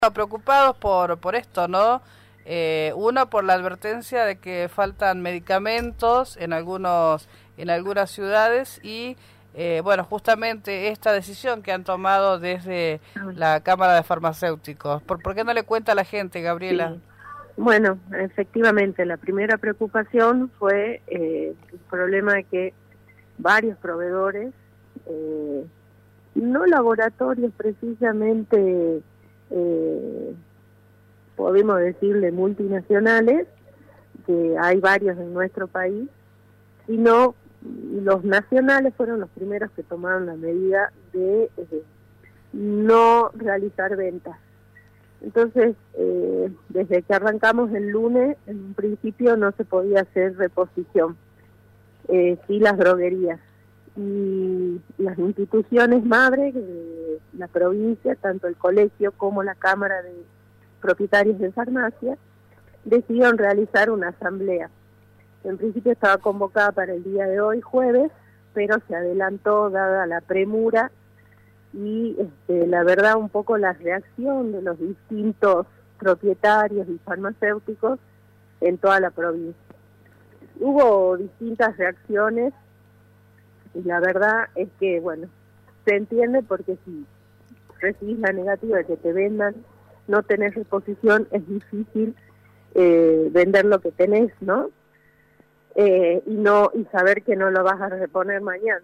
Preocupados por esto, ¿no? Uno, por la advertencia de que faltan medicamentos en algunas ciudades y, bueno, justamente esta decisión que han tomado desde la Cámara de Farmacéuticos. ¿Por qué no le cuenta a la gente, Gabriela? Sí. Bueno, efectivamente, la primera preocupación fue el problema de que varios proveedores, no laboratorios precisamente, podemos decirle multinacionales, que hay varios en nuestro país, sino los nacionales fueron los primeros que tomaron la medida de no realizar ventas. Entonces, desde que arrancamos el lunes, en un principio no se podía hacer reposición, sí las droguerías. Y las instituciones madres de la provincia, tanto el colegio como la Cámara de Propietarios de Farmacia, decidieron realizar una asamblea. En principio estaba convocada para el día de hoy, jueves, pero se adelantó dada la premura y la verdad un poco la reacción de los distintos propietarios y farmacéuticos en toda la provincia. Hubo distintas reacciones y la verdad es que, bueno, se entiende porque si recibís la negativa de que te vendan, no tenés reposición, es difícil vender lo que tenés, ¿no? Y saber que no lo vas a reponer mañana.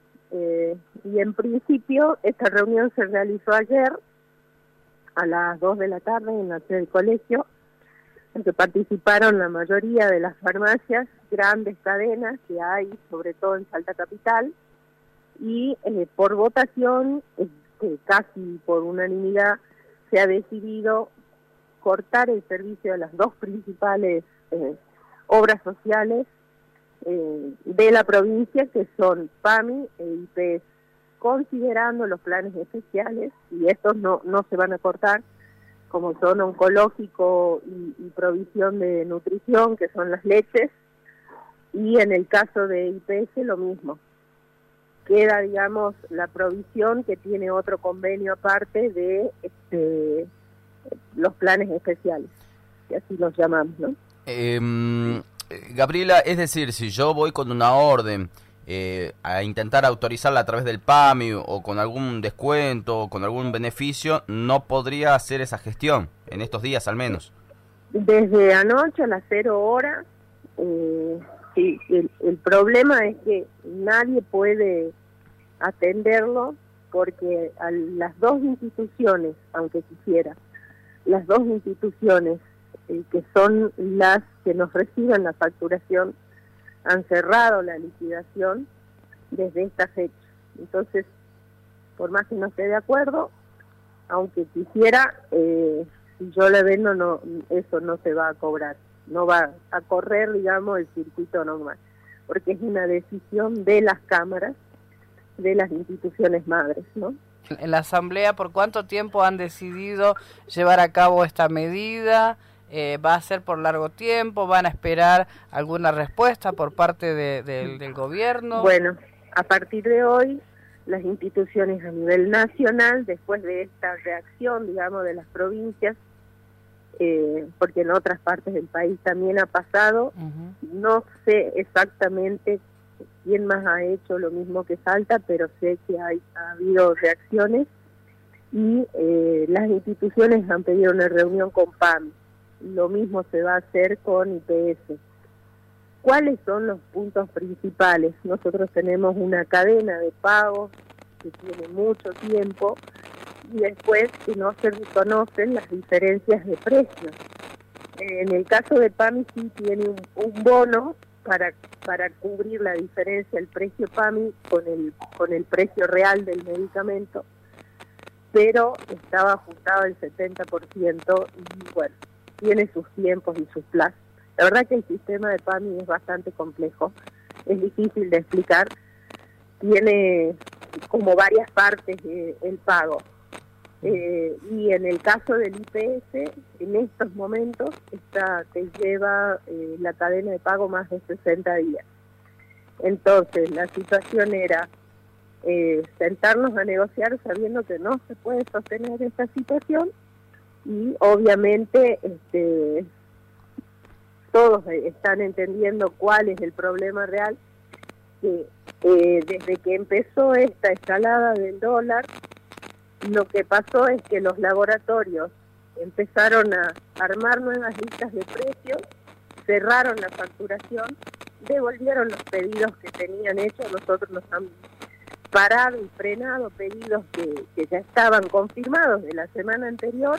Y en principio esta reunión se realizó ayer a las 2 de la tarde en la sede del colegio, en que participaron la mayoría de las farmacias, grandes cadenas que hay, sobre todo en Salta Capital, y por votación, casi por unanimidad, se ha decidido cortar el servicio de las dos principales obras sociales de la provincia, que son PAMI e IPS, considerando los planes especiales, y estos no se van a cortar, como son oncológico y provisión de nutrición, que son las leches, y en el caso de IPS lo mismo. Queda, digamos, la provisión que tiene otro convenio aparte de los planes especiales, que así los llamamos, ¿no? Gabriela, es decir, si yo voy con una orden a intentar autorizarla a través del PAMI o con algún descuento o con algún beneficio, no podría hacer esa gestión, en estos días al menos. Desde anoche a las 0 horas, sí, el problema es que nadie puede atenderlo porque a las dos instituciones, aunque quisiera, las dos instituciones que son las que nos reciben la facturación, han cerrado la liquidación desde esta fecha. Entonces, por más que no esté de acuerdo, aunque quisiera, si yo le vendo, no, eso no se va a cobrar, no va a correr, digamos, el circuito normal, porque es una decisión de las cámaras, de las instituciones madres, ¿no? En la asamblea, ¿por cuánto tiempo han decidido llevar a cabo esta medida? ¿Va a ser por largo tiempo? ¿Van a esperar alguna respuesta por parte del gobierno? Bueno, a partir de hoy, las instituciones a nivel nacional, después de esta reacción, digamos, de las provincias, porque en otras partes del país también ha pasado, no sé exactamente quién más ha hecho lo mismo que Salta, pero sé que ha habido reacciones y las instituciones han pedido una reunión con PAMI. Lo mismo se va a hacer con IPS. ¿Cuáles son los puntos principales? Nosotros tenemos una cadena de pagos que tiene mucho tiempo y después que no se reconocen las diferencias de precios. En el caso de PAMI sí tiene un bono para cubrir la diferencia del precio PAMI con el precio real del medicamento, pero estaba ajustado al 70% y bueno, tiene sus tiempos y sus plazos. La verdad que el sistema de PAMI es bastante complejo, es difícil de explicar, tiene como varias partes el pago. Y en el caso del IPS, en estos momentos te lleva la cadena de pago más de 60 días. Entonces, la situación era sentarnos a negociar sabiendo que no se puede sostener esta situación y obviamente todos están entendiendo cuál es el problema real, que desde que empezó esta escalada del dólar, lo que pasó es que los laboratorios empezaron a armar nuevas listas de precios, cerraron la facturación, devolvieron los pedidos que tenían hechos. Nosotros nos han parado y frenado pedidos que ya estaban confirmados de la semana anterior,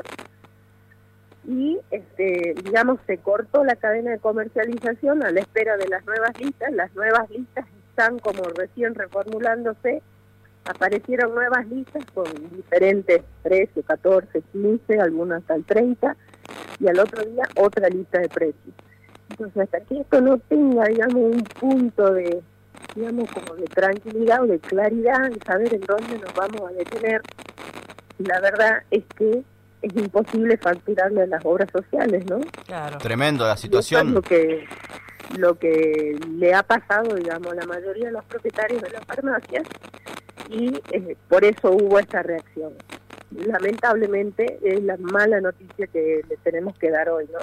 y digamos, se cortó la cadena de comercialización a la espera de las nuevas listas. Las nuevas listas están como recién reformulándose. Aparecieron nuevas listas con diferentes precios, 14, 15, algunas hasta el 30, y al otro día otra lista de precios. Entonces, hasta que esto no tenga, digamos, un punto de, digamos, como de tranquilidad o de claridad, de saber en dónde nos vamos a detener, la verdad es que es imposible facturarle a las obras sociales, ¿no? Claro. Tremendo la situación. Eso es lo que le ha pasado, digamos, a la mayoría de los propietarios de las farmacias, y por eso hubo esta reacción. Lamentablemente es la mala noticia que le tenemos que dar hoy, ¿no?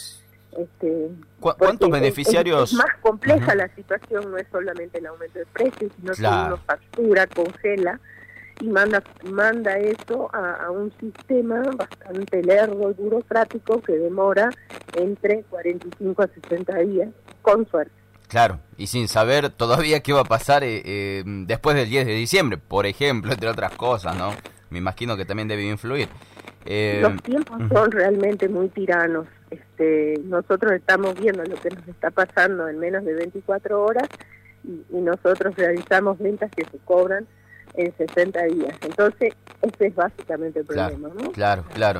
¿Cuántos beneficiarios? Es más compleja la situación, no es solamente el aumento de precios, sino que uno factura, congela y manda eso a un sistema bastante lerdo y burocrático que demora entre 45 a 60 días, con suerte. Claro, y sin saber todavía qué va a pasar después del 10 de diciembre, por ejemplo, entre otras cosas, ¿no? Me imagino que también debe influir. Los tiempos son realmente muy tiranos. Nosotros estamos viendo lo que nos está pasando en menos de 24 horas y nosotros realizamos ventas que se cobran en 60 días. Entonces, ese es básicamente el problema, ¿no? Claro.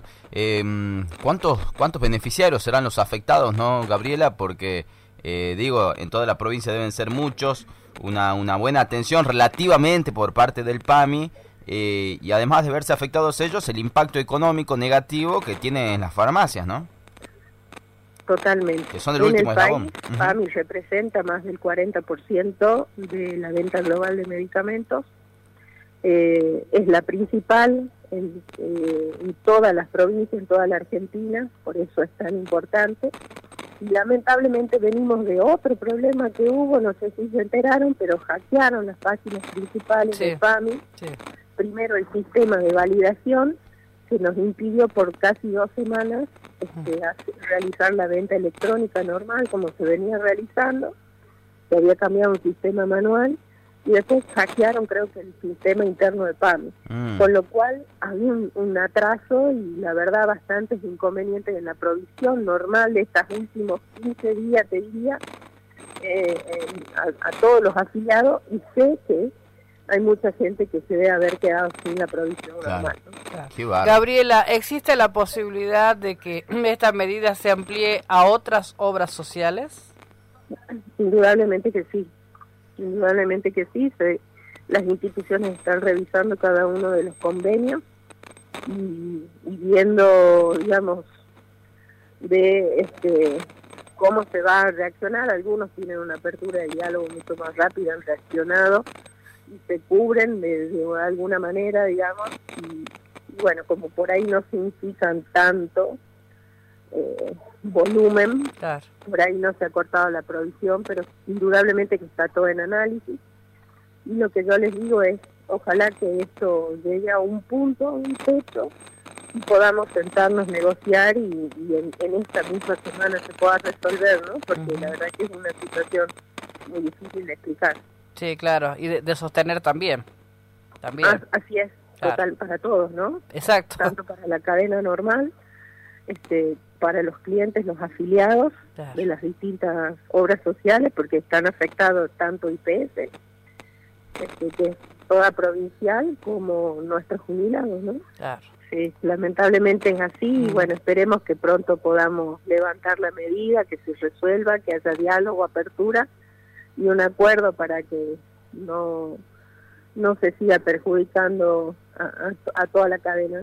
¿Cuántos beneficiarios serán los afectados, no, Gabriela? Porque, en toda la provincia deben ser muchos, una buena atención relativamente por parte del PAMI, y además de verse afectados ellos, el impacto económico negativo que tienen en las farmacias, ¿no? Totalmente. Que son el último eslabón. PAMI representa más del 40% de la venta global de medicamentos. Es la principal en todas las provincias, en toda la Argentina, por eso es tan importante. Y lamentablemente venimos de otro problema que hubo, no sé si se enteraron, pero hackearon las páginas principales de PAMI. Sí. Primero el sistema de validación, que nos impidió por casi 2 semanas realizar la venta electrónica normal como se venía realizando. Se había cambiado un sistema manual y después hackearon, creo que el sistema interno de PAMI, con lo cual había un atraso y la verdad bastantes inconvenientes en la provisión normal de estos últimos 15 días, te diría, a todos los afiliados, y sé que hay mucha gente que se debe haber quedado sin la provisión normal, ¿no? Claro. Gabriela, ¿existe la posibilidad de que esta medida se amplíe a otras obras sociales? Indudablemente que sí. Indudablemente que sí. Las instituciones están revisando cada uno de los convenios y viendo, digamos, de cómo se va a reaccionar. Algunos tienen una apertura de diálogo mucho más rápida, han reaccionado y se cubren de alguna manera, digamos, y bueno, como por ahí no significan tanto volumen, claro, por ahí no se ha cortado la provisión, pero indudablemente que está todo en análisis. Y lo que yo les digo es, ojalá que esto llegue a un punto, un techo, y podamos sentarnos, negociar y en esta misma semana se pueda resolver, ¿no? Porque la verdad que es una situación muy difícil de explicar. Sí, claro, y de sostener también. Así es, claro. Total, para todos, ¿no? Exacto. Tanto para la cadena normal, para los clientes, los afiliados, claro, de las distintas obras sociales, porque están afectados tanto IPS, que es toda provincial, como nuestros jubilados, ¿no? Claro. Sí, lamentablemente es así, y bueno, esperemos que pronto podamos levantar la medida, que se resuelva, que haya diálogo, apertura y un acuerdo para que no se siga perjudicando a toda la cadena.